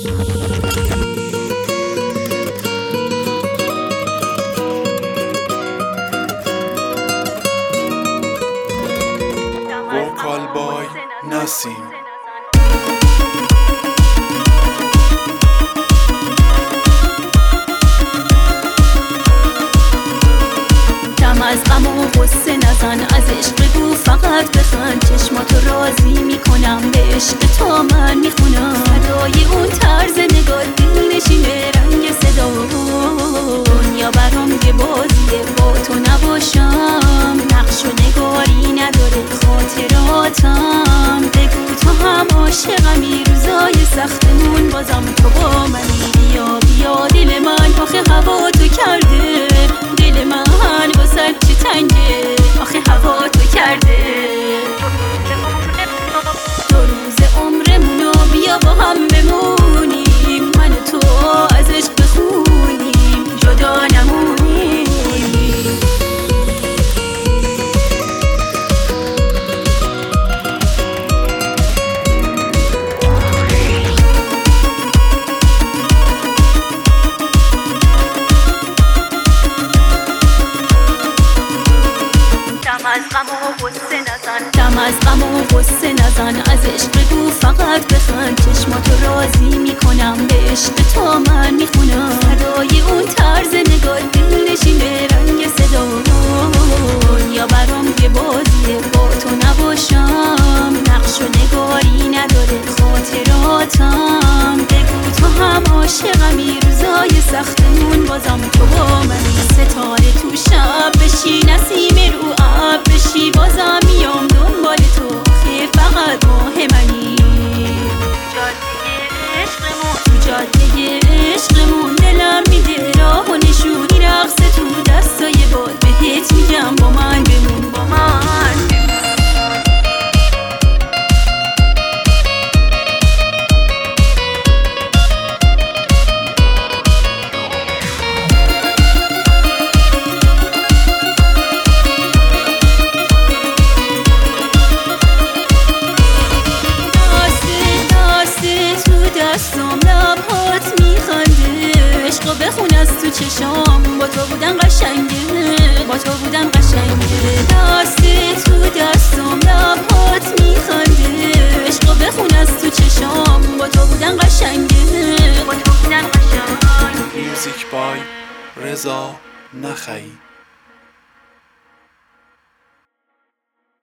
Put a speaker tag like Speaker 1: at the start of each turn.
Speaker 1: وکال بای نسیم
Speaker 2: دم از غم و غصه نزن، از عشق بگو فقط بخند. چشماتو راضی میکنم، به عشق تو من میخونم. صدای اون طرز نگاه دل نشینه، رنگ صدا دنیا برام یه بازیه، با تو نباشم نقش و نگاری نداره خاطراتم. بگو تو هم عاشقمی، روزای سختمون بازم تو با منی. بیا بیا دل من آخه هوا تو کرده، دل من واسه چی تنگه آخه هوا تو کرده. دو روز عمرمونو بیا با هم بمونیم، من و تو از عشق بخونیم، جدا نمونیم. دم از غم و غصه نزن، از عشق بگو فقط بخند. چشماتو راضی میکنم، به عشق تو من میخونم. صدای اون طرز نگاه دل نشینه، رنگ صدا یا برام یه بازیه، با تو نباشم نقش و نگاری نداره خاطراتم. بگو تو هم عاشقمی، روزای سختمون بازم تو با منی. ستاره تو شب بشی، نسیم رو اب بشی، بازم میام دنبال تو، خیلی فقط ماه منی. تو جاده عشقمون دلم میده راه و نشونی، رقص تو دستای باد، بهت میگم با من بمون، با من بمون. دستم لبهات میخنده، عشقو بخون از تو چشام، با تو بودن قشنگه، با تو بودن قشنگه. دست تو دستم لبهات میخنده، عشقو بخون از تو چشام، با تو بودن قشنگه، با تو بودن قشنگه.
Speaker 1: موزیک بای رضا نخعی.